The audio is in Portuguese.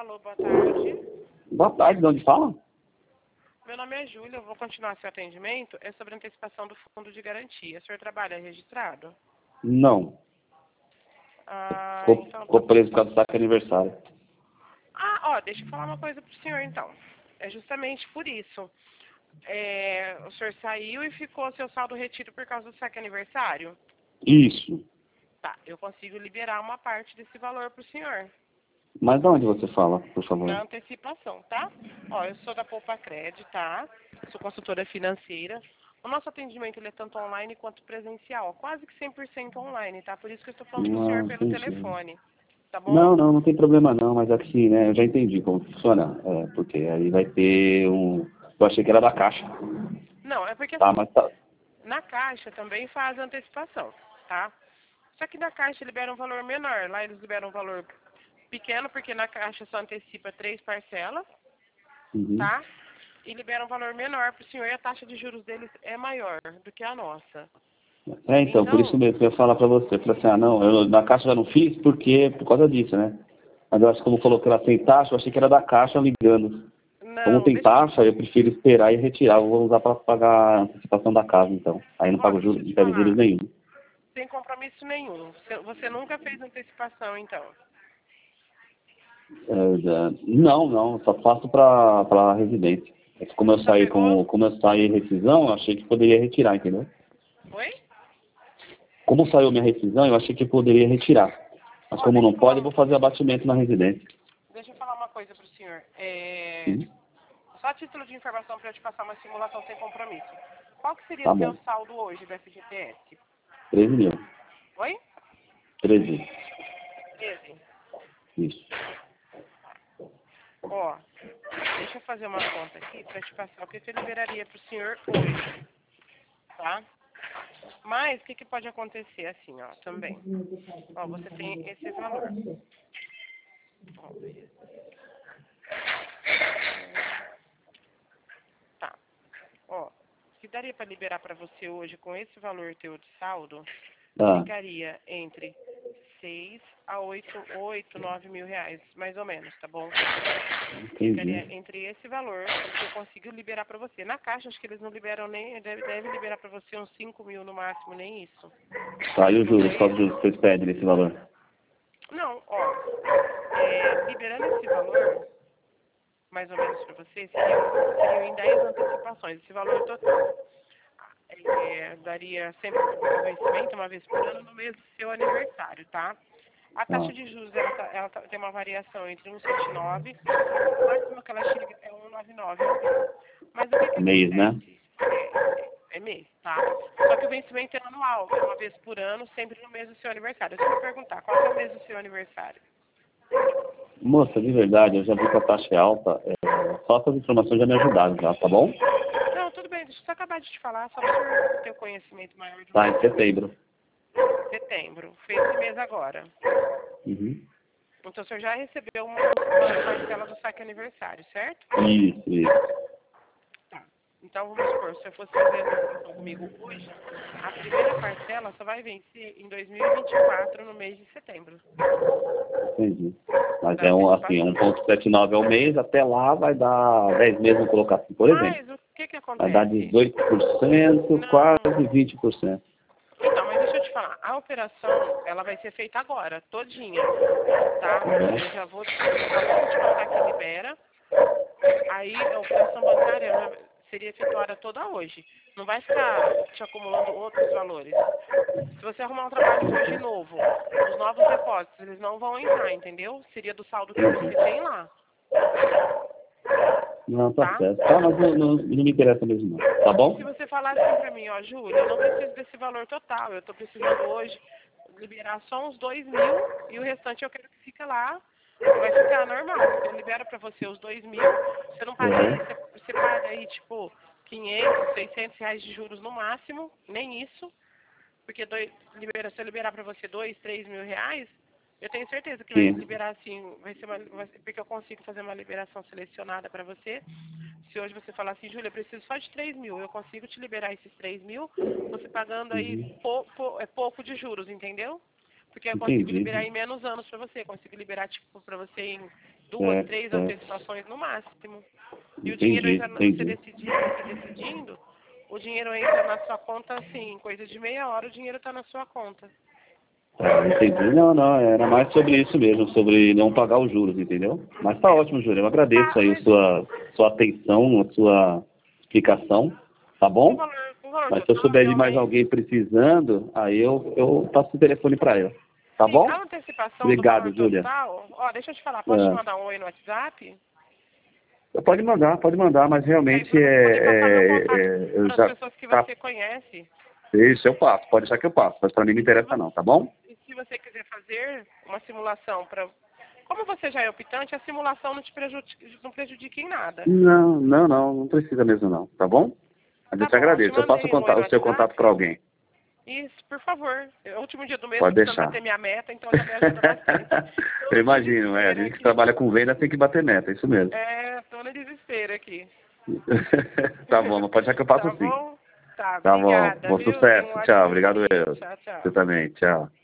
Alô, boa tarde. Boa tarde, de onde fala? Meu nome é Júlia, eu vou continuar seu atendimento. É sobre antecipação do fundo de garantia. O senhor trabalha registrado? Não. Então Ficou tá bom. preso por causa do saque aniversário. Deixa eu falar uma coisa pro senhor então. É justamente por isso. O senhor saiu e ficou seu saldo retido por causa do saque aniversário? Isso. Tá, eu consigo liberar uma parte desse valor pro senhor. Mas de onde você fala, por favor? Na antecipação, tá? Eu sou da Poupa Cred, tá? Sou consultora financeira. O nosso atendimento ele é tanto online quanto presencial, quase que 100% online, tá? Por isso que eu estou falando com o senhor pelo Entendi. telefone, tá bom? Não tem problema não, mas assim, né, eu já entendi como funciona. Porque aí vai ter um... Eu achei que era da Caixa. Não, é porque Tá, assim, mas tá... na Caixa também faz antecipação, tá? Só que na Caixa libera um valor menor, lá eles liberam um valor pequeno, porque na Caixa só antecipa 3 parcelas, Uhum. tá? E libera um valor menor para o senhor e a taxa de juros deles é maior do que a nossa. Então, por isso mesmo que eu ia falar pra você. Eu falei assim, eu na Caixa já não fiz por causa disso, né? Mas eu acho que como falou que era sem taxa, eu achei que era da Caixa ligando. Como Não, tem taxa, eu prefiro esperar e retirar. Eu vou usar para pagar a antecipação da casa, então. Aí não pago deixa juros, eu não te pego juros falar. nenhum. Sem compromisso nenhum. Você nunca fez antecipação, então? Não, só faço para residência. É que como eu Já saí pegou? como eu saí em rescisão, eu achei que poderia retirar, entendeu? Oi? Como saiu minha rescisão, eu achei que poderia retirar. Mas como Deixa não eu pode, eu falar, vou fazer abatimento na residência. deixa eu falar uma coisa pro senhor. Sim, Só a título de informação para eu te passar uma simulação sem compromisso. Qual que seria tá o seu bom. saldo hoje do FGTS? 13 mil. Oi? 13. 13. Isso. Deixa eu fazer uma conta aqui para te passar o que eu liberaria pro senhor hoje, tá? Mas o que pode acontecer assim, também. Você tem esse valor. Tá. Se daria para liberar para você hoje com esse valor teu de saldo, Tá. ficaria entre 6 a 8, 9 mil reais, mais ou menos, tá bom? Ficaria Entendi. entre esse valor que eu consigo liberar para você. Na Caixa, acho que eles não liberam nem, deve liberar para você uns 5 mil no máximo, nem isso. Tá, e os Não juros? foi Qual os isso? juros que vocês pedem nesse valor? Não, liberando esse valor, mais ou menos para você, seriam em 10 antecipações, esse valor total. Daria sempre o vencimento, uma vez por ano, no mês do seu aniversário, tá? A Tá. taxa de juros, ela tem uma variação entre 1,79, o máximo que ela chega é 1,99 ao mês. Mas o que Mês, né? acontece? É mês, tá? Só que o vencimento é anual, é uma vez por ano, sempre no mês do seu aniversário. Deixa eu perguntar, qual é o mês do seu aniversário? Moça, de verdade, eu já vi que a taxa é alta. Só essas informações já me ajudaram, já, tá bom? Não, tudo bem, deixa eu só acabar de te falar, só para o senhor ter o conhecimento maior do Tá, em valor. setembro. Setembro, foi esse mês agora. Uhum. Então o senhor já recebeu uma parcela do saque aniversário, certo? Isso. Tá. Então vamos supor, se eu fosse fazer a negociação comigo hoje, a primeira parcela só vai vencer em 2024, no mês de setembro. Entendi. Mas Da assim, antecipação. 1,79 ao mês, até lá vai dar 10 meses, vamos colocar assim, por exemplo. Mas o que Vai dar acontece? 18%, Não. quase 20%. Então, mas deixa eu te falar, a operação, ela vai ser feita agora, todinha, tá? Eu já vou, assim que te passar que libera, aí a operação bancária já seria efetuada toda hoje. Não vai ficar te acumulando outros valores. Se você arrumar um trabalho hoje novo, os novos depósitos, eles não vão entrar, entendeu? Seria do saldo que você tem lá, Não, tá tá? certo. Tá, mas não me interessa mesmo não. Tá Se bom? você falar assim pra mim, Júlia, eu não preciso desse valor total, eu tô precisando hoje liberar só uns 2 mil e o restante eu quero que fique lá, vai ficar normal. Eu libero pra você os 2 mil, você não paga aí, Uhum. você paga aí tipo 500, 600 reais de juros no máximo, nem isso, porque se eu liberar pra você 2, 3 mil reais, eu tenho certeza que vai Sim. liberar assim, porque eu consigo fazer uma liberação selecionada pra você. Se hoje você falar assim, Júlia, eu preciso só de 3 mil, eu consigo te liberar esses 3 mil, você pagando aí Uhum. pouco de juros, entendeu? Porque eu consigo Entendi. liberar em menos anos para você. Consigo liberar, tipo, para você em 2, 3 Certo. antecipações no máximo. E o dinheiro Entendi, entra, entendi. você decidindo, o dinheiro entra na sua conta, assim, coisa de meia hora, o dinheiro está na sua conta. Entendi. Não, não, era mais sobre isso mesmo, sobre não pagar os juros, entendeu? Mas tá ótimo, Júlio. Eu agradeço aí Mas sua atenção, a sua explicação, tá com bom? valor Mas se eu total, souber de mais realmente. alguém precisando, aí eu passo o telefone para ela. Tá Sim, bom? a antecipação do valor Obrigado, Júlia. total, ó, deixa eu te falar, posso te É. mandar um oi no WhatsApp? Pode mandar, mas Aí realmente para você poder passar meu contato eu para as já. pessoas que Tá, você conhece. isso, eu passo. Pode deixar que eu passo, mas para mim não E se interessa você, não, tá bom? e se você quiser fazer uma simulação para... Como você já é optante, a simulação não prejudica em nada. Não, não, não, não precisa mesmo não, tá bom? Mas eu Tá te bom, eu te agradeço. Eu passo mandei um oi no o seu contato para WhatsApp. alguém. Isso, por favor. É o último dia do mês, tô Pode precisando deixar. bater minha meta, então já me ajuda bastante. Tô Eu no imagino, a desespero gente que aqui. trabalha com venda tem que bater meta, é isso mesmo. Tô no desespero aqui. Tá bom, mas pode deixar que eu passo Tá sim. bom? Tá, Tá bom, obrigada, bom viu? Tenha um sucesso, tchau, ótimo obrigado dia. eu. Tchau, tchau. Você também, tchau.